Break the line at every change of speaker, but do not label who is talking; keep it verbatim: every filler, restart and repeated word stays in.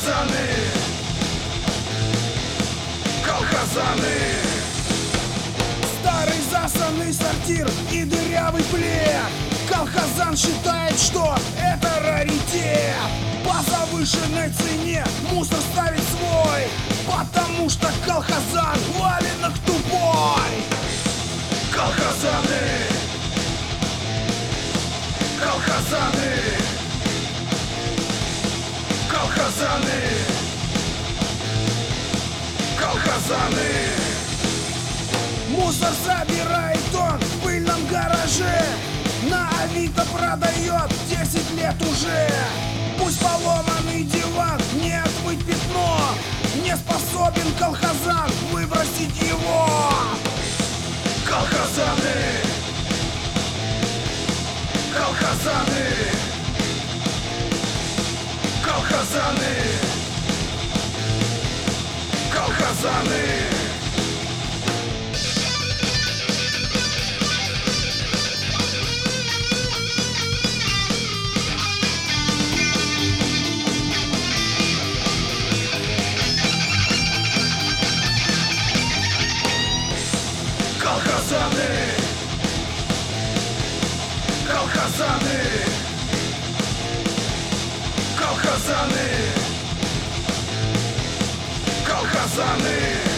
Колхозаны, колхозаны.
Старый засанный сортир и дырявый плед. Колхозан считает, что это раритет. По завышенной цене мусор ставит свой, потому что колхозан валенок тупой.
Колхозаны, колхозаны, колхозаны, колхозаны.
Мусор забирает он в пыльном гараже, на Авито продает десять лет уже. Пусть поломанный диван, не отмыть пятно, не способен колхозан выбросить его.
Колхозаны, колхозаны, колхозаны, колхозаны. Колхозаны, колхозаны, колхозаны, колхозаны.